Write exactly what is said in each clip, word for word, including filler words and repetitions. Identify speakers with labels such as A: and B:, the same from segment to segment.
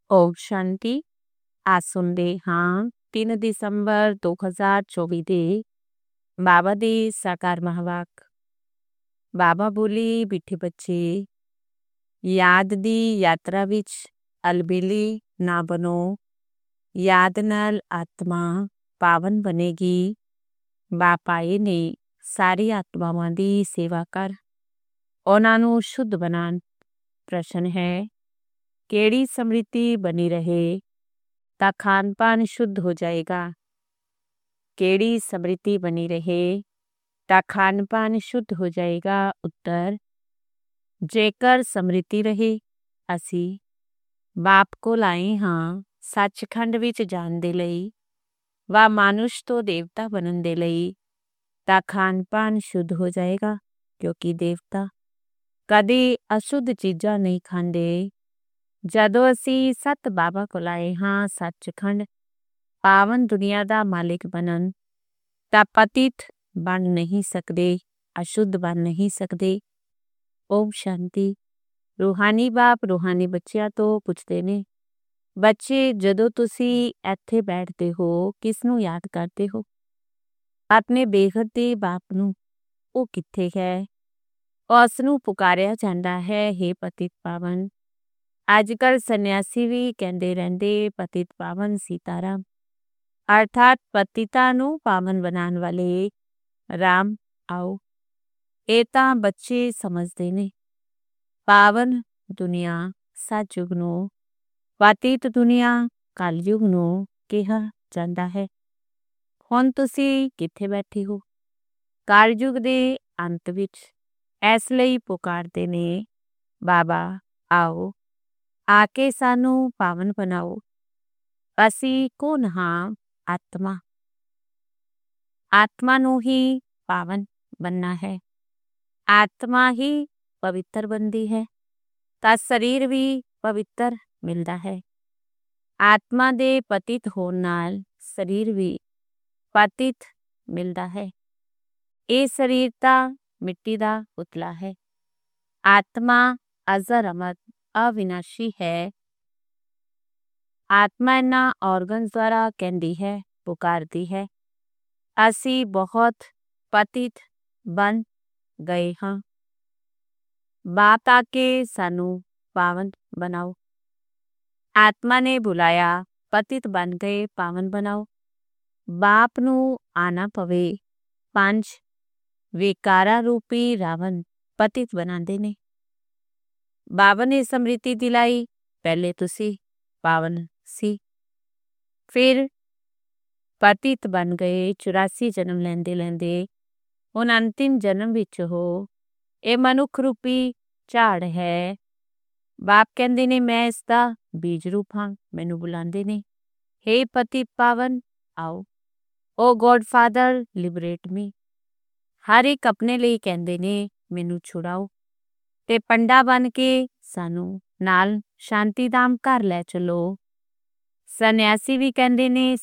A: ਓਮ ਸ਼ਾਂਤੀ। ਅੱਜ ਸੁਣਦੇ ਹਾਂ ਤਿੰਨ ਦਸੰਬਰ ਦੋ ਹਜ਼ਾਰ ਚੌਵੀ ਦੇ ਬਾਬਾ ਦੀ ਸਾਕਾਰ ਮਹਾਵਾਕ। ਬਾਬਾ ਬੋਲੀ, ਬਿੱਠੇ ਬੱਚੇ, ਯਾਦ ਦੀ ਯਾਤਰਾ ਵਿੱਚ ਅਲਬੇਲੀ ਨਾ ਬਣੋ। ਯਾਦ ਨਾਲ ਆਤਮਾ ਪਾਵਨ ਬਣੇਗੀ। ਬਾਪ ਆਏ ਨੇ ਸਾਰੀ ਆਤਮਾਵਾਂ ਦੀ ਸੇਵਾ ਕਰ, ਉਹਨਾਂ ਨੂੰ ਸ਼ੁੱਧ ਬਣਾਉਣ। ਪ੍ਰਸ਼ਨ ਹੈ, ਕਿਹੜੀ ਸਮ੍ਰਿਤੀ ਬਣੀ ਰਹੇ ਤਾਂ ਖਾਣ ਪਾਨ ਸ਼ੁੱਧ ਹੋ ਜਾਏਗਾ? ਕਿਹੜੀ ਸਮ੍ਰਿਤੀ ਬਣੀ ਰਹੇ ਤਾਂ ਖਾਣ ਪਾਨ ਸ਼ੁੱਧ ਹੋ ਜਾਏਗਾ? ਉੱਤਰ, ਜੇਕਰ ਸਮ੍ਰਿਤੀ ਰਹੇ, ਅਸੀਂ ਬਾਪ ਕੋਲ ਆਏ ਹਾਂ ਸੱਚਖੰਡ ਵਿੱਚ ਜਾਣ ਦੇ ਲਈ, ਵਾ ਮਾਨੁਸ਼ ਤੋਂ ਦੇਵਤਾ ਬਣਨ ਦੇ ਲਈ, ਤਾਂ ਖਾਣ ਪਾਨ ਸ਼ੁੱਧ ਹੋ ਜਾਏਗਾ। ਕਿਉਂਕਿ ਦੇਵਤਾ ਕਦੇ ਅਸ਼ੁੱਧ ਚੀਜ਼ਾਂ ਨਹੀਂ ਖਾਂਦੇ। ਜਦੋਂ ਅਸੀਂ ਸਤ ਬਾਬਾ ਕੋਲ ਆਏ ਹਾਂ ਸੱਚਖੰਡ ਪਾਵਨ ਦੁਨੀਆ ਦਾ ਮਾਲਿਕ ਬਣਨ, ਤਾਂ ਪਤਿਤ ਬਣ ਨਹੀਂ ਸਕਦੇ, ਅਸ਼ੁੱਧ ਬਣ ਨਹੀਂ ਸਕਦੇ। ਓਮ ਸ਼ਾਂਤੀ। ਰੂਹਾਨੀ ਬਾਪ ਰੂਹਾਨੀ ਬੱਚਿਆਂ ਤੋਂ ਪੁੱਛਦੇ ਨੇ, ਬੱਚੇ ਜਦੋਂ ਤੁਸੀਂ ਇੱਥੇ ਬੈਠਦੇ ਹੋ ਕਿਸ ਨੂੰ ਯਾਦ ਕਰਦੇ ਹੋ? ਆਪਣੇ ਬੇਹੱਦ ਦੇ ਬਾਪ ਨੂੰ। ਉਹ ਕਿੱਥੇ ਹੈ? ਉਸ ਨੂੰ ਪੁਕਾਰਿਆ ਜਾਂਦਾ ਹੈ, ਹੇ ਪਤਿਤ ਪਾਵਨ। ਅੱਜ ਕੱਲ੍ਹ ਸੰਨਿਆਸੀ ਵੀ ਕਹਿੰਦੇ ਰਹਿੰਦੇ ਪਤਿਤ ਪਾਵਨ ਸੀਤਾਰਾਮ, ਅਰਥਾਤ ਪਤਿਤਾਂ ਨੂੰ ਪਾਵਨ ਬਣਾਉਣ ਵਾਲੇ ਰਾਮ ਆਓ। ਇਹ ਤਾਂ ਬੱਚੇ ਸਮਝਦੇ ਨੇ। ਪਾਵਨ ਦੁਨੀਆ ਸਤਯੁਗ ਨੂੰ, ਪਤਿਤ ਦੁਨੀਆ ਕਲਯੁਗ ਨੂੰ ਕਿਹਾ ਜਾਂਦਾ ਹੈ। ਹੁਣ ਤੁਸੀਂ ਕਿੱਥੇ ਬੈਠੇ ਹੋ? ਕਲਯੁਗ ਦੇ ਅੰਤ ਵਿੱਚ। ਇਸ ਲਈ ਪੁਕਾਰਦੇ ਨੇ, ਬਾਬਾ ਆਓ, ਆ ਕੇ ਸਾਨੂੰ ਪਾਵਨ ਬਣਾਓ। ਅਸੀਂ ਕੌਣ ਹਾਂ? ਆਤਮਾ। ਆਤਮਾ ਨੂੰ ਹੀ ਪਾਵਨ ਬਣਨਾ ਹੈ। ਆਤਮਾ ਹੀ ਪਵਿੱਤਰ ਬਣਦੀ ਹੈ ਤਾਂ ਸਰੀਰ ਵੀ ਪਵਿੱਤਰ ਮਿਲਦਾ ਹੈ। ਆਤਮਾ ਦੇ ਪਤਿਤ ਹੋਣ ਨਾਲ ਸਰੀਰ ਵੀ ਪਤਿਤ ਮਿਲਦਾ ਹੈ। ਇਹ ਸਰੀਰ ਤਾਂ ਮਿੱਟੀ ਦਾ ਪੁਤਲਾ ਹੈ। ਆਤਮਾ ਅਜ਼ਰ ਅਮਰ ਅਵਿਨਾਸ਼ੀ ਹੈ। ਆਤਮਾ ਇਹਨਾਂ ਔਰਗਨਸ ਦੁਆਰਾ ਕਹਿੰਦੀ ਹੈ, ਪੁਕਾਰਦੀ ਹੈ, ਅਸੀਂ ਬਹੁਤ ਪਤਿਤ ਬਣ ਗਏ ਹਾਂ। ਬਾਪ ਆ ਕੇ ਸਾਨੂੰ ਪਾਵਨ ਬਣਾਓ। ਆਤਮਾ ਨੇ ਬੁਲਾਇਆ, ਪਤਿਤ ਬਣ ਗਏ, ਪਾਵਨ ਬਣਾਓ। ਬਾਪ ਨੂੰ ਆਣਾ ਪਵੇ। ਪੰਜ ਵਿਕਾਰਾਂ ਰੂਪੀ ਰਾਵਣ ਪਤਿਤ ਬਣਾਉਂਦੇ ਨੇ। ਬਾਬਾ ਨੇ ਸਮ੍ਰਿਤੀ ਦਿਲਾਈ, ਪਹਿਲੇ ਤੁਸੀਂ ਪਾਵਨ ਸੀ, ਫਿਰ ਪਤਿਤ ਬਣ ਗਏ। ਚੁਰਾਸੀ ਜਨਮ ਲੈਂਦੇ ਲੈਂਦੇ ਹੁਣ ਅੰਤਿਮ ਜਨਮ ਵਿੱਚ ਹੋ। ਇਹ ਮਨੁੱਖ ਰੂਪੀ ਝਾੜ ਹੈ। ਬਾਪ ਕਹਿੰਦੇ ਨੇ ਮੈਂ ਇਸਦਾ ਬੀਜ ਰੂਪ ਹਾਂ। ਮੈਨੂੰ ਬੁਲਾਉਂਦੇ ਨੇ, ਹੇ ਪਤਿਤ ਪਾਵਨ ਆਓ। O God Father liberate me. ਹਰ ਇੱਕ ਆਪਣੇ ਲਈ ਕਹਿੰਦੇ ਨੇ, ਮੈਨੂੰ ਛੁਡਾਓ। ਤੇ ਪੰਡਾ ਬਣ ਕੇ ਸਾਨੂੰ ਨਾਲ ਸ਼ਾਂਤੀ ਧਾਮ ਘਰ ਲੈ ਚਲੋ। ਸੰਨਿਆਸੀ ਵੀ ਕਹਿੰਦੇ ਨੇ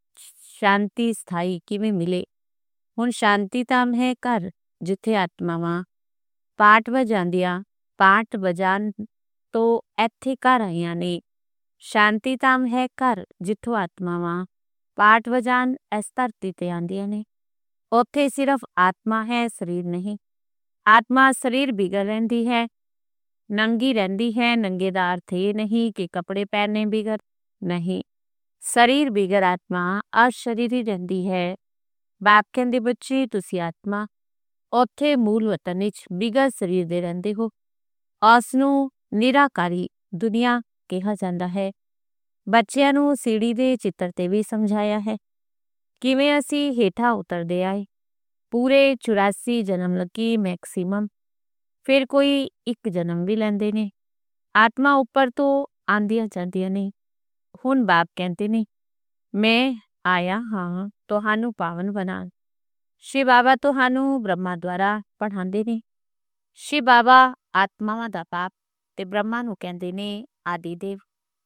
A: ਸ਼ਾਂਤੀ ਸਥਾਈ ਕਿਵੇਂ ਮਿਲੇ? ਹੁਣ ਸ਼ਾਂਤੀ ਧਾਮ ਹੈ ਘਰ, ਜਿੱਥੇ ਆਤਮਾਵਾਂ ਪਾਠ ਵਜਾਉਂਦੀਆਂ, ਪਾਠ ਵਜਾਉਣ ਤੋਂ ਇੱਥੇ ਘਰ ਆਈਆਂ ਨੇ। ਸ਼ਾਂਤੀ ਧਾਮ ਹੈ ਘਰ, ਜਿੱਥੋਂ ਆਤਮਾਵਾਂ ਪਾਠ ਵਜਾਉਣ ਇਸ ਧਰਤੀ ਤੇ ਆਉਂਦੀਆਂ ਨੇ। ਉੱਥੇ ਸਿਰਫ ਆਤਮਾ ਹੈ, ਸਰੀਰ ਨਹੀਂ। ਆਤਮਾ ਸਰੀਰ ਬਿਗੜ ਰਹਿੰਦੀ ਹੈ, ਨੰਗੀ ਰਹਿੰਦੀ ਹੈ। ਨੰਗੇ ਦਾ ਅਰਥ ਇਹ ਨਹੀਂ ਕਿ ਕੱਪੜੇ ਪਹਿਨੇ ਬਿਗੜ, ਨਹੀਂ। ਸਰੀਰ ਬਿਗੜ ਆਤਮਾ ਅਸ਼ਰੀਰੀ ਰਹਿੰਦੀ ਹੈ। ਬਾਪ ਕਹਿੰਦੇ ਬੱਚੇ ਤੁਸੀਂ ਆਤਮਾ ਉੱਥੇ ਮੂਲ ਵਤਨ ਵਿੱਚ ਬਿਗੜ ਸਰੀਰ ਦੇ ਰਹਿੰਦੇ ਹੋ। ਉਸ ਨੂੰ ਨਿਰਾਕਾਰੀ ਦੁਨੀਆ ਕਿਹਾ ਜਾਂਦਾ ਹੈ। ਬੱਚਿਆਂ ਨੂੰ ਸੀੜੀ ਦੇ ਚਿੱਤਰ ਤੇ ਵੀ ਸਮਝਾਇਆ ਹੈ ਕਿਵੇਂ ਅਸੀਂ ਹੇਠਾਂ ਉਤਰਦੇ ਆਏ। ਪੂਰੇ ਚੁਰਾਸੀ ਜਨਮ ਲੱਗੀ ਮੈਕਸੀਮਮ, ਫਿਰ ਕੋਈ ਇੱਕ ਜਨਮ ਵੀ ਲੈਂਦੇ ਨੇ। ਆਤਮਾ ਉੱਪਰ ਤੋਂ ਆਉਂਦੀਆਂ ਜਾਂਦੀਆਂ ਨੇ। ਹੁਣ ਬਾਪ ਕਹਿੰਦੇ ਨੇ ਮੈਂ ਆਇਆ ਹਾਂ ਤੁਹਾਨੂੰ ਪਾਵਨ ਬਣਾਉਣ। ਸ਼ਿਵ ਬਾਬਾ ਤੁਹਾਨੂੰ ਬ੍ਰਹਮਾ ਦੁਆਰਾ ਪੜ੍ਹਾਉਂਦੇ ਨੇ। ਸ਼ਿਵ ਬਾਬਾ ਆਤਮਾਵਾਂ ਦਾ ਬਾਪ ਤੇ ਬ੍ਰਹਮਾ ਨੂੰ ਕਹਿੰਦੇ ਨੇ ਆਦਿ ਦੇਵ।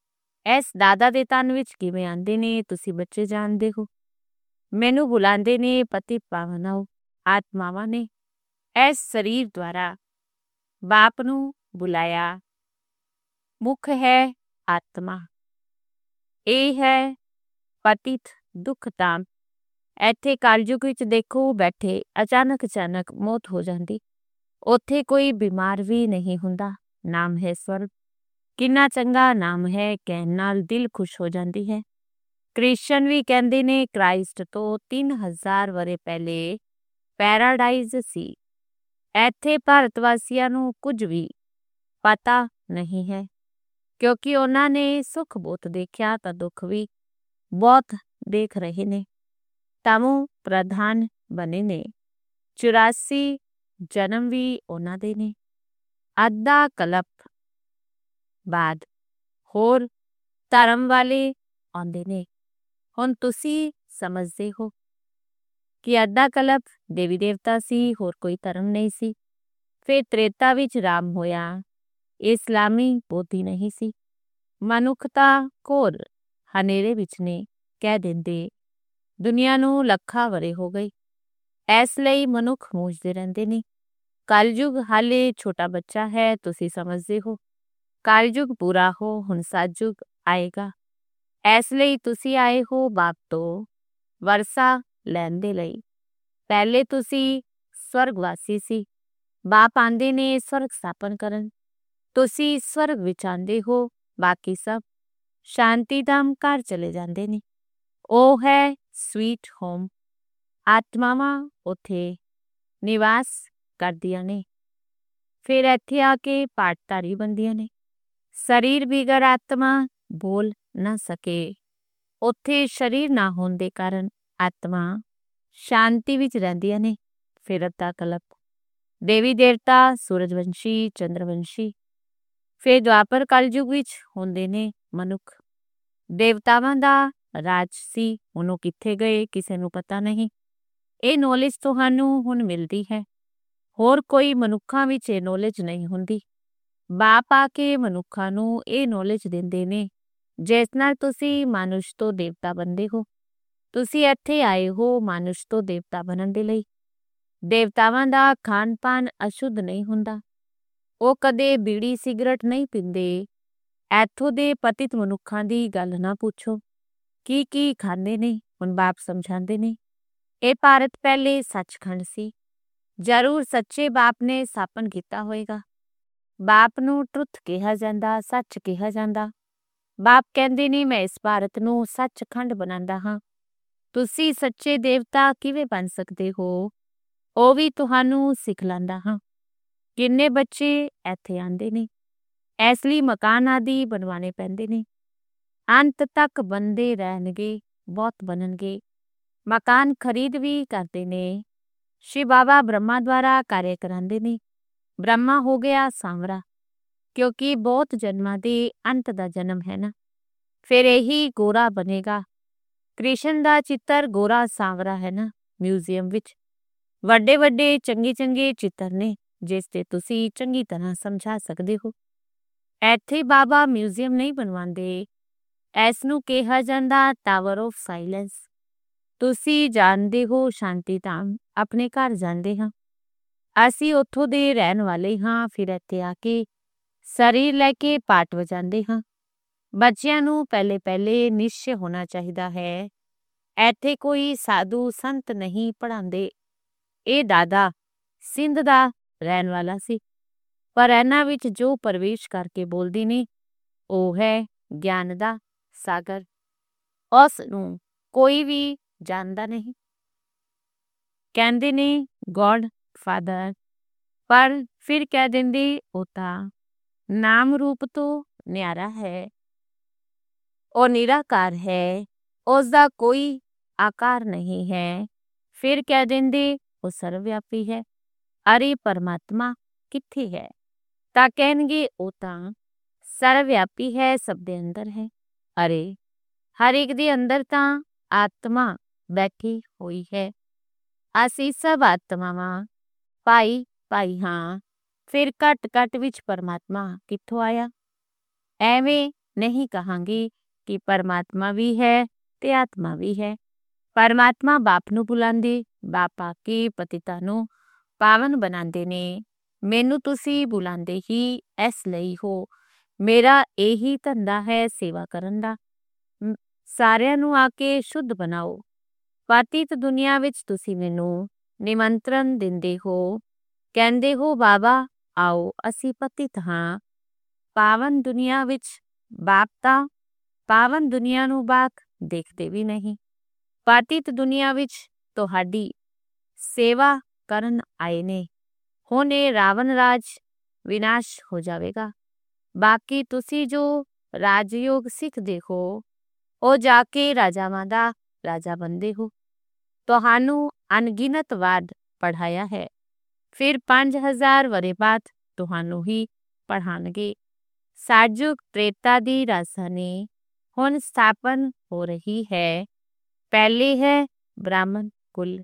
A: ਇਸ ਦਾਦਾ ਦੇ ਤਨ ਵਿੱਚ ਕਿਵੇਂ ਆਉਂਦੇ ਨੇ ਤੁਸੀਂ ਬੱਚੇ ਜਾਣਦੇ ਹੋ। ਮੈਨੂੰ ਬੁਲਾਉਂਦੇ ਨੇ ਪਤਿਤ ਪਾਵਨ ਆਓ। ਆਤਮਾਵਾਂ ਨੇ ਇਸ ਸਰੀਰ ਦੁਆਰਾ ਬਾਪ ਨੂੰ ਬੁਲਾਇਆ। ਮੁੱਖ ਹੈ ਆਤਮਾ, ਇਹ ਹੈ ਪਤਿਤ ਦੁੱਖ ਧਾਮ। ਇੱਥੇ ਕਲਯੁਗ ਵਿੱਚ ਦੇਖੋ ਬੈਠੇ ਅਚਾਨਕ ਅਚਾਨਕ ਮੌਤ ਹੋ ਜਾਂਦੀ। ਉੱਥੇ ਕੋਈ ਬਿਮਾਰ ਵੀ ਨਹੀਂ ਹੁੰਦਾ। ਨਾਮ ਹੈ ਸਵਰਗ। ਕਿੰਨਾ ਚੰਗਾ ਨਾਮ ਹੈ, ਕਹਿਣ ਨਾਲ ਦਿਲ ਖੁਸ਼ ਹੋ ਜਾਂਦੀ ਹੈ। ਕ੍ਰਿਸਚਨ ਵੀ ਕਹਿੰਦੇ ਨੇ ਕ੍ਰਾਈਸਟ ਤੋਂ ਤਿੰਨ ਹਜ਼ਾਰ ਵਰੇ ਪਹਿਲੇ ਪੈਰਾਡਾਈਜ਼ ਸੀ। ਇੱਥੇ ਭਾਰਤ ਵਾਸੀਆਂ ਨੂੰ ਕੁਝ ਵੀ ਪਤਾ ਨਹੀਂ ਹੈ, ਕਿਉਂਕਿ ਉਹਨਾਂ ਨੇ ਸੁੱਖ ਬਹੁਤ ਦੇਖਿਆ ਤਾਂ ਦੁੱਖ ਵੀ ਬਹੁਤ ਦੇਖ ਰਹੇ ਨੇ। ਤਮੋ ਪ੍ਰਧਾਨ ਬਣੇ ਨੇ। ਚੁਰਾਸੀ ਜਨਮ ਵੀ ਉਹਨਾਂ ਦੇ ਨੇ। ਅੱਧਾ ਕਲਪ ਬਾਅਦ ਹੋਰ ਧਰਮ ਵਾਲੇ ਆਉਂਦੇ ਨੇ। ਹੁਣ ਤੁਸੀਂ ਸਮਝਦੇ ਹੋ ਕਿ ਅੱਧਾ ਕਲਪ ਦੇਵੀ ਦੇਵਤਾ ਸੀ, ਹੋਰ ਕੋਈ ਧਰਮ ਨਹੀਂ ਸੀ। ਫਿਰ ਤ੍ਰੇਤਾ ਵਿੱਚ ਰਾਮ ਹੋਇਆ। ਇਸਲਾਮੀ ਬੋਧੀ ਨਹੀਂ ਸੀ। ਮਨੁੱਖਤਾ ਘੋਰ ਹਨੇਰੇ ਵਿੱਚ ਨੇ। ਕਹਿ ਦਿੰਦੇ ਦੁਨੀਆ ਨੂੰ ਲੱਖਾਂ ਵਰੇ ਹੋ ਗਏ। ਇਸ ਲਈ ਮਨੁੱਖ ਮੂਝਦੇ ਰਹਿੰਦੇ ਨੇ। ਕਲਯੁਗ ਹਾਲੇ ਛੋਟਾ ਬੱਚਾ ਹੈ, ਤੁਸੀਂ ਸਮਝਦੇ ਹੋ। ਕਲਯੁਗ ਪੂਰਾ ਹੋ, ਹੁਣ ਸਤਯੁਗ ਆਏਗਾ। ਇਸ ਲਈ ਤੁਸੀਂ ਆਏ ਹੋ ਬਾਪ ਤੋਂ ਵਰਸਾ ਲੈਣ ਦੇ ਲਈ। ਪਹਿਲੇ ਤੁਸੀਂ ਸਵਰਗਵਾਸੀ ਸੀ। ਬਾਪ ਆਂਦੇ ਨੇ ਸਵਰਗ ਸਥਾਪਨ ਕਰਨ। ਤੁਸੀਂ ਸਵਰਗ ਵਿੱਚ ਆਂਦੇ ਹੋ, ਬਾਕੀ ਸਭ ਸ਼ਾਂਤੀ ਧਾਮ ਘਰ ਚਲੇ ਜਾਂਦੇ ਨੇ। ਉਹ ਹੈ ਸਵੀਟ ਹੋਮ। ਆਤਮਾਵਾਂ ਉੱਥੇ ਨਿਵਾਸ ਕਰਦੀਆਂ ਨੇ। ਫਿਰ ਇੱਥੇ ਆ ਕੇ ਪਾਠਧਾਰੀ ਬਣਦੀਆਂ ਨੇ। ਸਰੀਰ ਬਿਗਰ ਆਤਮਾ ਬੋਲ ਨਾ ਸਕੇ। ਉੱਥੇ ਸਰੀਰ ਨਾ ਹੋਣ ਦੇ ਕਾਰਨ ਆਤਮਾ ਸ਼ਾਂਤੀ ਵਿੱਚ ਰਹਿੰਦੀਆਂ ਨੇ। ਫਿਰ ਅੱਧਾ ਕਲਪ ਦੇਵੀ ਦੇਵਤਾ ਸੂਰਜਵੰਸ਼ੀ ਚੰਦਰਵੰਸ਼ੀ। ਫਿਰ ਦੁਆਪਰ ਕਲਯੁਗ ਵਿੱਚ ਹੁੰਦੇ ਨੇ ਮਨੁੱਖ। ਦੇਵਤਾਵਾਂ ਦਾ ਰਾਜ ਸੀ, ਹੁਣ ਉਹ ਕਿੱਥੇ ਗਏ ਕਿਸੇ ਨੂੰ ਪਤਾ ਨਹੀਂ। ਇਹ ਨੌਲੇਜ ਤੁਹਾਨੂੰ ਹੁਣ ਮਿਲਦੀ ਹੈ। ਹੋਰ ਕੋਈ ਮਨੁੱਖਾਂ ਵਿੱਚ ਇਹ ਨੌਲੇਜ ਨਹੀਂ ਹੁੰਦੀ। ਬਾਪ ਆ ਕੇ ਮਨੁੱਖਾਂ ਨੂੰ ਇਹ ਨੌਲੇਜ ਦਿੰਦੇ ਨੇ, ਜਿਸ ਨਾਲ ਤੁਸੀਂ ਮਾਨੁਸ਼ ਤੋਂ ਦੇਵਤਾ ਬਣਦੇ ਹੋ। ਤੁਸੀਂ ਇੱਥੇ ਆਏ ਹੋ ਮਾਨੁਸ਼ ਤੋਂ ਦੇਵਤਾ ਬਣਨ ਦੇ ਲਈ। ਦੇਵਤਾਵਾਂ ਦਾ ਖਾਣ ਪਾਨ ਅਸ਼ੁੱਧ ਨਹੀਂ ਹੁੰਦਾ। ਉਹ ਕਦੇ ਬੀੜੀ ਸਿਗਰਟ ਨਹੀਂ ਪੀਂਦੇ। ਇੱਥੋਂ ਦੇ ਪਤਿਤ ਮਨੁੱਖਾਂ ਦੀ ਗੱਲ ਨਾ ਪੁੱਛੋ ਕੀ ਕੀ ਖਾਂਦੇ ਨੇ। ਹੁਣ ਬਾਪ ਸਮਝਾਉਂਦੇ ਨੇ ਇਹ ਭਾਰਤ ਪਹਿਲੇ ਸੱਚਖੰਡ ਸੀ। ਜ਼ਰੂਰ ਸੱਚੇ ਬਾਪ ਨੇ ਸਥਾਪਨ ਕੀਤਾ ਹੋਏਗਾ। ਬਾਪ ਨੂੰ ਟਰੁੱਥ ਕਿਹਾ ਜਾਂਦਾ, ਸੱਚ ਕਿਹਾ ਜਾਂਦਾ। ਬਾਪ ਕਹਿੰਦੇ ਨੇ ਮੈਂ ਇਸ ਭਾਰਤ ਨੂੰ ਸੱਚਖੰਡ ਬਣਾਉਂਦਾ ਹਾਂ। ਤੁਸੀਂ ਸੱਚੇ ਦੇਵਤਾ ਕਿਵੇਂ ਬਣ ਸਕਦੇ ਹੋ, ਉਹ ਵੀ ਤੁਹਾਨੂੰ ਸਿਖਲਾਉਂਦਾ ਹਾਂ। ਕਿੰਨੇ ਬੱਚੇ ਇੱਥੇ ਆਉਂਦੇ ਨੇ। ਇਸ ਲਈ ਮਕਾਨ ਆਦਿ ਬਣਵਾਣੇ ਪੈਂਦੇ ਨੇ। ਅੰਤ ਤੱਕ ਬਣਦੇ ਰਹਿਣਗੇ, ਬਹੁਤ ਬਣਨਗੇ। ਮਕਾਨ ਖਰੀਦ ਵੀ ਕਰਦੇ ਨੇ। ਸ਼ਿਵ ਬਾਬਾ ਬ੍ਰਹਮਾ ਦੁਆਰਾ ਕਾਰਿਆ ਕਰਾਉਂਦੇ ਨੇ। ਬ੍ਰਹਮਾ ਹੋ ਗਿਆ ਸਾਂਵਰਾ, ਕਿਉਂਕਿ ਬਹੁਤ ਜਨਮਾਂ ਦੇ ਅੰਤ ਦਾ ਜਨਮ ਹੈ ਨਾ। ਫਿਰ ਇਹੀ ਗੋਰਾ ਬਣੇਗਾ। ਕ੍ਰਿਸ਼ਨ ਦਾ ਚਿੱਤਰ ਗੋਰਾ ਸਾਂਵਰਾ ਹੈ ਨਾ। ਮਿਊਜ਼ੀਅਮ ਵਿੱਚ ਵੱਡੇ ਵੱਡੇ ਚੰਗੇ ਚੰਗੇ ਚਿੱਤਰ ਨੇ, ਜਿਸ ਤੇ ਤੁਸੀਂ ਚੰਗੀ ਤਰ੍ਹਾਂ ਸਮਝਾ ਸਕਦੇ ਹੋ। ਇੱਥੇ ਬਾਬਾ ਮਿਊਜ਼ੀਅਮ ਨਹੀਂ ਬਣਵਾਉਂਦੇ। ਇਸ ਨੂੰ ਕਿਹਾ ਜਾਂਦਾ ਟਾਵਰ ਆਫ ਸਾਇਲੈਂਸ। ਤੁਸੀਂ ਜਾਣਦੇ ਹੋ ਸ਼ਾਂਤੀ ਧਾਮ ਆਪਣੇ ਘਰ ਜਾਂਦੇ ਹਾਂ। ਅਸੀਂ ਉੱਥੋਂ ਦੇ ਰਹਿਣ ਵਾਲੇ ਹਾਂ। ਫਿਰ ਇੱਥੇ ਆ ਕੇ ਸਰੀਰ ਲੈ ਕੇ ਪਾਠ ਵਜਾਉਂਦੇ ਹਾਂ। ਬੱਚਿਆਂ ਨੂੰ ਪਹਿਲੇ ਪਹਿਲੇ ਨਿਸ਼ਚੈ ਹੋਣਾ ਚਾਹੀਦਾ ਹੈ। ਇੱਥੇ ਕੋਈ ਸਾਧੂ ਸੰਤ ਨਹੀਂ ਪੜ੍ਹਾਉਂਦੇ। ਇਹ ਦਾਦਾ ਸਿੰਧ ਦਾ ਰਹਿਣ ਵਾਲਾ ਸੀ, ਪਰ ਇਹਨਾਂ ਵਿੱਚ ਜੋ ਪ੍ਰਵੇਸ਼ ਕਰਕੇ ਬੋਲਦੇ ਨੇ ਉਹ ਹੈ ਗਿਆਨ ਦਾ ਸਾਗਰ। ਉਸ ਨੂੰ ਕੋਈ ਵੀ ਜਾਣਦਾ ਨਹੀਂ। ਕਹਿੰਦੇ ਨੇ ਗੋਡ ਫਾਦਰ, ਪਰ ਫਿਰ ਕਹਿ ਦਿੰਦੇ ਉਹ ਤਾਂ ਨਾਮ ਰੂਪ ਤੋਂ ਨਿਆਰਾ ਹੈ। ਉਹ ਨਿਰਾਕਾਰ ਹੈ, ਉਸਦਾ ਕੋਈ ਆਕਾਰ ਨਹੀਂ ਹੈ। ਫਿਰ ਕਹਿ ਦਿੰਦੇ ਉਹ ਸਰਵਵਿਆਪੀ ਹੈ। ਅਰੇ ਪਰਮਾਤਮਾ ਕਿੱਥੇ ਹੈ? ਤਾਂ ਕਹਿਣਗੇ ਉਹ ਤਾਂ ਸਰਵਵਿਆਪੀ ਹੈ, ਸਭ ਦੇ ਅੰਦਰ ਹੈ। ਅਰੇ ਹਰ ਇੱਕ ਦੇ ਅੰਦਰ ਤਾਂ ਆਤਮਾ ਬੈਠੀ ਹੋਈ ਹੈ। ਅਸੀਂ ਸਭ ਆਤਮਾਵਾਂ ਭਾਈ ਭਾਈ ਹਾਂ। ਫਿਰ ਘੱਟ ਘੱਟ ਵਿੱਚ ਪਰਮਾਤਮਾ ਕਿੱਥੋਂ ਆਇਆ? ਐਵੇਂ ਨਹੀਂ ਕਹਾਂਗੇ ਕਿ ਪਰਮਾਤਮਾ ਵੀ ਹੈ ਤੇ ਆਤਮਾ ਵੀ ਹੈ। ਪਰਮਾਤਮਾ ਬਾਪ ਨੂੰ ਬੁਲਾਉਂਦੇ, ਬਾਪ ਆ ਕੇ ਪਤਿਤਾਂ ਨੂੰ ਪਾਵਨ ਬਣਾਉਂਦੇ ਨੇ। ਮੈਨੂੰ ਤੁਸੀਂ ਬੁਲਾਉਂਦੇ ਹੀ ਇਸ ਲਈ ਹੋ। ਮੇਰਾ ਇਹੀ ਧੰਦਾ ਹੈ ਸੇਵਾ ਕਰਨ ਦਾ। ਸਾਰਿਆਂ ਨੂੰ ਆ ਕੇ ਸ਼ੁੱਧ ਬਣਾਓ। ਪਤਿਤ ਦੁਨੀਆ ਵਿੱਚ ਤੁਸੀਂ ਮੈਨੂੰ ਨਿਮੰਤਰਣ ਦਿੰਦੇ ਹੋ, ਕਹਿੰਦੇ ਹੋ ਬਾਬਾ ਆਓ ਅਸੀਂ ਪਤਿਤ ਹਾਂ। ਪਾਵਨ ਦੁਨੀਆ ਵਿੱਚ ਬਾਪ ਤਾਂ ਪਾਵਨ ਦੁਨੀਆ ਨੂੰ ਬਾਪ ਦੇਖਦੇ ਵੀ ਨਹੀਂ। ਪਤਿਤ ਦੁਨੀਆ ਵਿੱਚ ਤੁਹਾਡੀ ਸੇਵਾ ਕਰਨ ਆਏ ਨੇ। ਹੁਣ ਇਹ ਰਾਵਣ ਰਾਜ ਵਿਨਾਸ਼ ਹੋ ਜਾਵੇਗਾ। ਬਾਕੀ ਤੁਸੀਂ ਜੋ ਰਾਜਯੋਗ ਸਿੱਖਦੇ ਹੋ ਉਹ ਜਾ ਕੇ ਰਾਜਾਵਾਂ ਦਾ ਰਾਜਾ ਬਣਦੇ ਹੋ। ਤੁਹਾਨੂੰ ਅਣਗਿਣਤ ਵਾਰ ਪੜ੍ਹਾਇਆ ਹੈ, ਫਿਰ ਪੰਜ ਹਜ਼ਾਰ ਵਰੇ ਬਾਅਦ ਤੁਹਾਨੂੰ ਹੀ ਪੜ੍ਹਾਉਣਗੇ। ਸਾਜੁਗ ਤ੍ਰੇਤਾ ਦੀ ਰਾਜਧਾਨੀ ਹੁਣ ਸਥਾਪਨ ਹੋ ਰਹੀ ਹੈ। ਪਹਿਲੇ ਹੈ ਬ੍ਰਾਹਮਣ ਕੁਲ,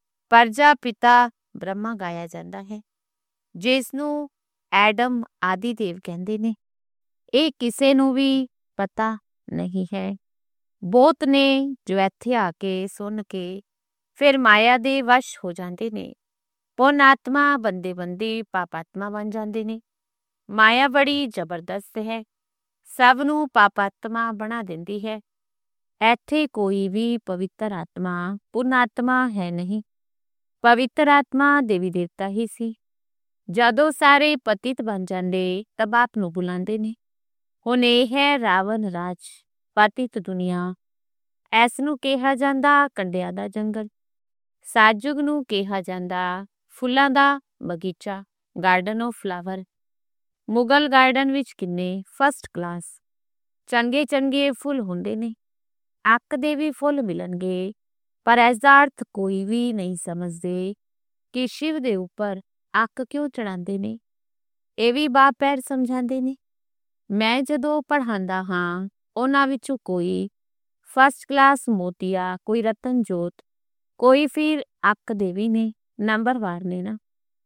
A: ਪ੍ਰਜਾਪਿਤਾ ਬ੍ਰਹਮਾ ਗਾਇਆ ਜਾਂਦਾ ਹੈ, ਜਿਸ ਨੂੰ ਐਡਮ ਆਦਿ ਦੇਵ ਕਹਿੰਦੇ ਨੇ। ਇਹ ਕਿਸੇ ਨੂੰ ਵੀ ਪਤਾ ਨਹੀਂ ਹੈ। ਬਹੁਤ ਨੇ ਜੋ ਇੱਥੇ ਆ ਕੇ ਸੁਣ ਕੇ ਫਿਰ ਮਾਇਆ ਦੇ ਵਸ਼ ਹੋ ਜਾਂਦੇ ਨੇ। ਪੁੰਨ ਆਤਮਾ ਬੰਦੇ ਬੰਦੇ ਪਾਪਾਤਮਾ ਬਣ ਜਾਂਦੇ ਨੇ। ਮਾਇਆ ਬੜੀ ਜ਼ਬਰਦਸਤ ਹੈ, ਸਭ ਨੂੰ ਪਾਪਾਤਮਾ ਬਣਾ ਦਿੰਦੀ ਹੈ। ਇੱਥੇ ਕੋਈ ਵੀ ਪਵਿੱਤਰ ਆਤਮਾ ਪੁੰਨ ਆਤਮਾ ਹੈ ਨਹੀਂ। ਪਵਿੱਤਰ ਆਤਮਾ ਦੇਵੀ ਦੇਵਤਾ ਹੀ ਸੀ। ਜਦੋਂ ਸਾਰੇ ਪਤਿਤ ਬਣ ਜਾਂਦੇ ਤਾਂ ਬਾਪ ਨੂੰ ਬੁਲਾਉਂਦੇ ਨੇ। ਹੁਣ ਇਹ ਹੈ ਰਾਵਣ ਰਾਜ ਪਤਿਤ ਦੁਨੀਆ। ਇਸ ਨੂੰ ਕਿਹਾ ਜਾਂਦਾ ਕੰਡਿਆਂ ਦਾ ਜੰਗਲ। ਸਾਜੁਗ ਨੂੰ ਕਿਹਾ ਜਾਂਦਾ ਫੁੱਲਾਂ ਦਾ ਬਗੀਚਾ, garden of flower. Mughal garden ਵਿੱਚ ਕਿੰਨੇ ਫਸਟ ਕਲਾਸ ਚੰਗੇ ਚੰਗੇ ਫੁੱਲ ਹੁੰਦੇ ਨੇ। ਅੱਕ ਦੇ ਵੀ ਫੁੱਲ ਮਿਲਣਗੇ, ਪਰ ਇਸਦਾ ਅਰਥ ਕੋਈ ਵੀ ਨਹੀਂ ਸਮਝਦੇ ਕਿ ਸ਼ਿਵ ਦੇ ਉੱਪਰ ਅੱਕ ਕਿਉਂ ਚੜਾਉਂਦੇ ਨੇ। ਇਹ ਵੀ ਬਾਪ ਪੈਰ ਸਮਝਾਉਂਦੇ ਨੇ। ਮੈਂ ਜਦੋਂ ਪੜ੍ਹਾਉਂਦਾ ਹਾਂ ਉਹਨਾਂ ਵਿੱਚੋਂ ਕੋਈ ਫਸਟ ਕਲਾਸ ਮੋਤੀਆ, ਕੋਈ ਰਤਨ ਜੋਤ, ਕੋਈ ਫਿਰ ਅੱਕ ਦੇ ਵੀ ਨੇ, ਨੰਬਰਵਾਰ ਨੇ ਨਾ।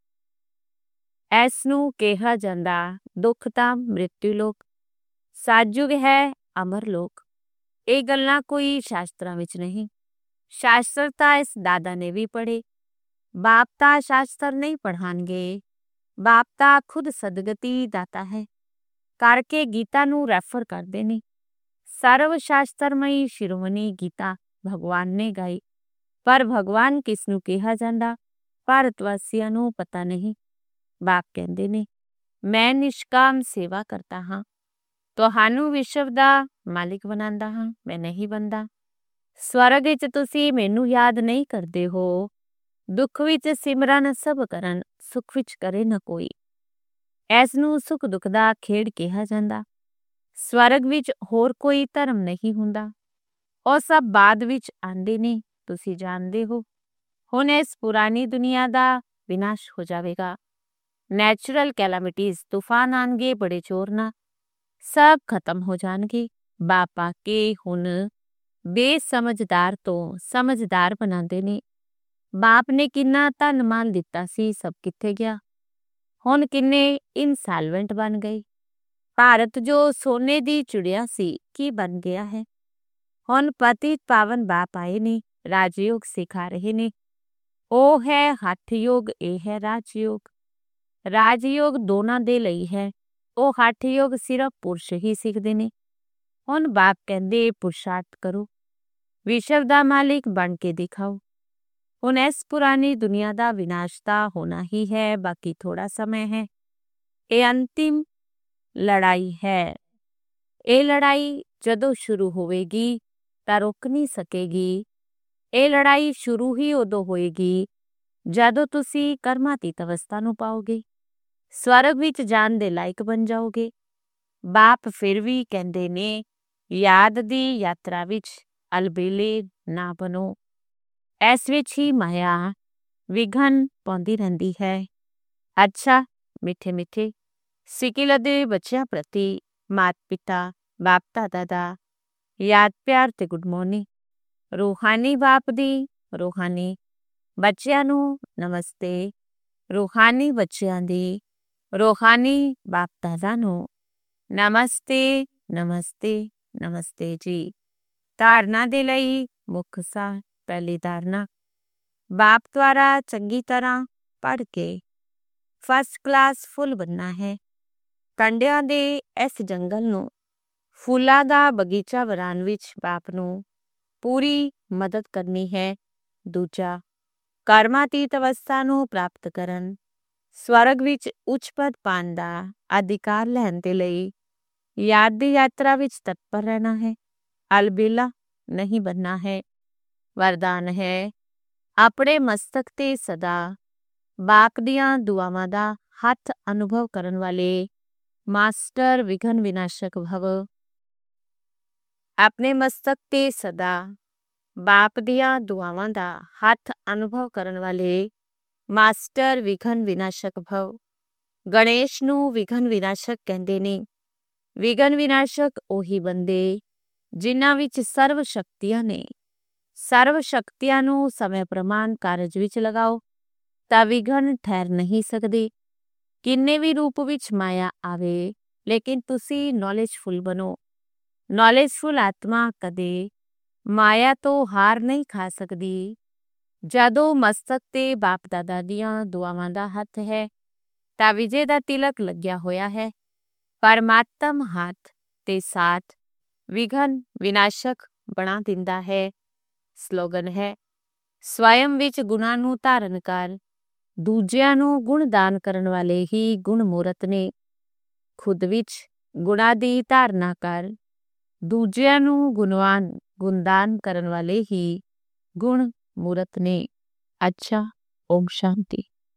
A: ਇਸ ਨੂੰ ਕਿਹਾ ਜਾਂਦਾ ਦੁੱਖ ਤਾਂ ਮ੍ਰਿਤੂ ਲੋਕ। ਸਾਜੁਗ ਹੈ ਅਮਰ ਲੋਕ। ਇਹ ਗੱਲਾਂ ਕੋਈ ਸ਼ਾਸਤਰਾਂ ਵਿੱਚ ਨਹੀਂ। ਸ਼ਾਸਤਰ ਤਾਂ ਇਸ ਦਾਦਾ ਨੇ ਵੀ ਪੜ੍ਹੇ। ਬਾਪ ਤਾਂ ਸ਼ਾਸਤਰ ਨਹੀਂ ਪੜ੍ਹਾਉਣਗੇ। ਬਾਪ ਤਾਂ ਖੁਦ ਸਦਗਤੀ ਦਾਤਾ ਹੈ ਕਰਕੇ ਗੀਤਾ ਨੂੰ ਰੈਫਰ ਕਰਦੇ ਨੇ। ਸਰਵ ਸ਼ਾਸਤਰਮਈ ਸ਼ਿਰੋਮਣੀ ਗੀਤਾ ਭਗਵਾਨ ਨੇ ਗਾਈ, ਪਰ ਭਗਵਾਨ ਕਿਸ ਨੂੰ ਕਿਹਾ ਜਾਂਦਾ ਭਾਰਤ ਵਾਸੀਆਂ ਨੂੰ ਪਤਾ ਨਹੀਂ। ਬਾਪ ਕਹਿੰਦੇ ਨੇ ਮੈਂ ਨਿਸ਼ਕਾਮ ਸੇਵਾ ਕਰਦਾ ਹਾਂ, ਤੁਹਾਨੂੰ ਵਿਸ਼ਵ ਦਾ ਮਾਲਿਕ ਬਣਾਉਂਦਾ ਹਾਂ, ਮੈਂ ਨਹੀਂ ਬਣਦਾ। ਸਵਰਗ ਵਿੱਚ ਤੁਸੀਂ ਮੈਨੂੰ ਯਾਦ ਨਹੀਂ ਕਰਦੇ ਹੋ। ਦੁੱਖ ਵਿੱਚ ਸਿਮਰਨ ਸਭ ਕਰਨ, ਸੁੱਖ ਵਿੱਚ ਕਰੇ ਨਾ ਕੋਈ। ਇਸ ਨੂੰ ਸੁੱਖ ਦੁੱਖ ਦਾ ਖੇਡ ਕਿਹਾ ਜਾਂਦਾ। ਸਵਰਗ ਵਿੱਚ ਹੋਰ ਕੋਈ ਧਰਮ ਨਹੀਂ ਹੁੰਦਾ, ਉਹ ਸਭ ਬਾਅਦ ਵਿੱਚ ਆਉਂਦੇ ਨੇ, ਤੁਸੀਂ ਜਾਣਦੇ ਹੋ। ਹੁਣ ਇਸ ਪੁਰਾਣੀ ਦੁਨੀਆ ਦਾ ਵਿਨਾਸ਼ ਹੋ ਜਾਵੇਗਾ। ਨੈਚੁਰਲ ਕੈਲਾਮਿਟੀਜ਼, ਤੂਫਾਨ ਆਉਣਗੇ ਬੜੇ ਜ਼ੋਰ ਨਾਲ, ਸਭ ਖਤਮ ਹੋ ਜਾਣਗੇ। ਬਾਪ ਆ ਕੇ ਹੁਣ ਬੇਸਮਝਦਾਰ ਤੋਂ ਸਮਝਦਾਰ ਬਣਾਉਂਦੇ ਨੇ। ਬਾਪ ਨੇ ਕਿੰਨਾ ਧਨ ਮਾਲ ਦਿੱਤਾ ਸੀ, ਸਭ ਕਿੱਥੇ ਗਿਆ। ਹੁਣ ਕਿੰਨੇ ਇਨਸਾਲਵੈਂਟ ਬਣ ਗਏ। ਭਾਰਤ ਜੋ ਸੋਨੇ ਦੀ ਚਿੜੀਆ ਸੀ, ਕੀ ਬਣ ਗਿਆ ਹੈ। ਹੁਣ ਪਤਿਤ ਪਾਵਨ ਬਾਪ ਆਏ ਨੇ, ਰਾਜਯੋਗ ਸਿਖਾ ਰਹੇ ਨੇ। ਉਹ ਹੈ ਹੱਠ ਯੋਗ, ਇਹ ਹੈ ਰਾਜਯੋਗ। ਰਾਜਯੋਗ ਦੋਨਾਂ ਦੇ ਲਈ ਹੈ, ਉਹ ਹੱਠ ਯੋਗ ਸਿਰਫ ਪੁਰਸ਼ ਹੀ ਸਿੱਖਦੇ ਨੇ। ਹੁਣ ਬਾਪ ਕਹਿੰਦੇ ਪੁਰਸ਼ਾਰਥ ਕਰੋ, ਵਿਸ਼ਵ ਦਾ ਮਾਲਿਕ ਬਣ ਕੇ ਦਿਖਾਓ। ਹੁਣ ਇਸ ਪੁਰਾਣੀ ਦੁਨੀਆ ਦਾ ਵਿਨਾਸ਼ ਤਾਂ ਹੋਣਾ ਹੀ ਹੈ, ਬਾਕੀ ਥੋੜਾ ਸਮਾਂ ਹੈ। ਇਹ ਅੰਤਿਮ ਲੜਾਈ ਹੈ। ਇਹ ਲੜਾਈ ਜਦੋਂ ਸ਼ੁਰੂ ਹੋਵੇਗੀ ਤਾਂ ਰੁਕ ਨਹੀਂ ਸਕੇਗੀ। ਇਹ ਲੜਾਈ ਸ਼ੁਰੂ ਹੀ ਉਦੋਂ ਹੋਏਗੀ ਜਦੋਂ ਤੁਸੀਂ ਕਰਮਾਤੀਤ ਅਵਸਥਾ ਨੂੰ ਪਾਓਗੇ, ਸਵਰਗ ਵਿੱਚ ਜਾਣ ਦੇ ਲਾਇਕ ਬਣ ਜਾਓਗੇ। ਬਾਪ ਫਿਰ ਵੀ ਕਹਿੰਦੇ ਨੇ ਯਾਦ ਦੀ ਯਾਤਰਾ ਵਿੱਚ ਅਲਬੇਲੇ ਨਾ ਬਣੋ। ਇਸ ਵਿੱਚ ਹੀ ਮਾਇਆ ਵਿਘਨ ਪਾਉਂਦੀ ਰਹਿੰਦੀ ਹੈ। ਅੱਛਾ ਮਿੱਠੇ ਮਿੱਠੇ ਸਿਕਿਲ ਦੇ ਬੱਚਿਆਂ ਪ੍ਰਤੀ ਮਾਤ ਪਿਤਾ ਬਾਪ ਦਾਦਾ ਦਾ ਯਾਦ ਪਿਆਰ ਤੇ ਗੁੱਡ ਮਾਰਨਿੰਗ। ਰੂਹਾਨੀ ਬਾਪ ਦੀ ਰੂਹਾਨੀ ਬੱਚਿਆਂ ਨੂੰ ਨਮਸਤੇ। ਰੂਹਾਨੀ ਬੱਚਿਆਂ ਦੀ ਰੂਹਾਨੀ ਬਾਪ ਦਾਦਾ ਨੂੰ ਨਮਸਤੇ ਨਮਸਤੇ ਨਮਸਤੇ ਜੀ। ਧਾਰਨਾ ਦੇ ਲਈ ਮੁੱਖ ਸਾਰ। ਪਹਿਲੀ ਧਾਰਨਾ, ਬਾਪ ਦੁਆਰਾ ਚੰਗੀ ਤਰ੍ਹਾਂ ਪੜ੍ਹ ਕੇ ਫਸਟ ਕਲਾਸ ਫੁੱਲ ਬਣਨਾ ਹੈ। ਕੰਡਿਆਂ ਦੇ ਇਸ ਜੰਗਲ ਨੂੰ ਫੁੱਲਾਂ ਦਾ ਬਗੀਚਾ ਬਣਾਉਣ ਵਿੱਚ ਬਾਪ ਨੂੰ ਪੂਰੀ ਮਦਦ ਕਰਨੀ ਹੈ। ਦੂਜਾ, ਕਰਮਾਤੀਤ ਅਵਸਥਾ ਨੂੰ ਪ੍ਰਾਪਤ ਕਰਨ, ਸਵਰਗ ਵਿੱਚ ਉੱਚ ਪਦ ਪਾਉਣ ਦਾ ਅਧਿਕਾਰ ਲੈਣ ਦੇ ਲਈ ਯਾਦ ਦੀ ਯਾਤਰਾ ਵਿੱਚ ਤਤਪਰ ਰਹਿਣਾ ਹੈ। ਅਲਬੇਲਾ ਨਹੀਂ ਬਣਨਾ ਹੈ। ਵਰਦਾਨ ਹੈ, ਆਪਣੇ ਮਸਤਕ ਤੇ ਸਦਾ ਬਾਪ ਦੀਆਂ ਦੁਆਵਾਂ ਦਾ ਹੱਥ ਅਨੁਭਵ ਕਰਨ ਵਾਲੇ ਮਾਸਟਰ ਵਿਘਨ ਵਿਨਾਸ਼ਕ ਭਵ। ਆਪਣੇ ਮਸਤਕ ਤੇ ਸਦਾ ਬਾਪ ਦੀਆਂ ਦੁਆਵਾਂ ਦਾ ਹੱਥ ਅਨੁਭਵ ਕਰਨ ਵਾਲੇ ਮਾਸਟਰ ਵਿਘਨ ਵਿਨਾਸ਼ਕ ਭਵ। ਗਣੇਸ਼ ਨੂੰ ਵਿਘਨ ਵਿਨਾਸ਼ਕ ਕਹਿੰਦੇ ਨੇ। ਵਿਘਨ ਵਿਨਾਸ਼ਕ ਉਹੀ ਬੰਦੇ ਜਿਨ੍ਹਾਂ ਵਿੱਚ ਸਰਵ ਸ਼ਕਤੀਆਂ ਨੇ। ਸਰਵ ਸ਼ਕਤੀਆਂ ਨੂੰ ਸਮੇਂ ਪ੍ਰਮਾਣ ਕਾਰਜ ਵਿੱਚ ਲਗਾਓ ਤਾਂ ਵਿਘਨ ਠਹਿਰ ਨਹੀਂ ਸਕਦੇ। ਕਿੰਨੇ ਵੀ ਰੂਪ ਵਿੱਚ ਮਾਇਆ ਆਵੇ, ਲੇਕਿਨ ਤੁਸੀਂ ਨੌਲੇਜਫੁਲ ਬਣੋ। ਨੌਲੇਜਫੁਲ ਆਤਮਾ ਕਦੇ ਮਾਇਆ ਤੋਂ ਹਾਰ ਨਹੀਂ ਖਾ ਸਕਦੀ। ਜਦੋਂ ਮਸਤਕ ਤੇ ਬਾਪ ਦਾਦਾ ਦੀਆਂ ਦੁਆਵਾਂ ਦਾ ਹੱਥ ਹੈ ਤਾਂ ਵਿਜੇ ਦਾ ਤਿਲਕ ਲੱਗਿਆ ਹੋਇਆ ਹੈ। ਪਰਮਾਤਮ ਹੱਥ ਤੇ ਸਾਥ ਵਿਘਨ ਵਿਨਾਸ਼ਕ ਬਣਾ ਦਿੰਦਾ ਹੈ। ਸਲੋਗਨ ਹੈ, ਸਵਯੰ ਵਿੱਚ ਗੁਣਾਂ ਨੂੰ ਧਾਰਨ ਕਰ, ਦੂਜਿਆਂ ਨੂੰ ਗੁਣ ਦਾਨ ਕਰਨ ਵਾਲੇ ਹੀ ਗੁਣ ਮੂਰਤ ਨੇ। ਖੁਦ ਵਿੱਚ ਗੁਣਾਂ ਦੀ ਧਾਰਨਾ ਕਰ, ਦੂਜਿਆਂ ਨੂੰ ਗੁਣਵਾਨ ਗੁਣਦਾਨ ਕਰਨ ਵਾਲੇ ਹੀ ਗੁਣ ਮੂਰਤ ਨੇ। ਅੱਛਾ, ਓਮ ਸ਼ਾਂਤੀ।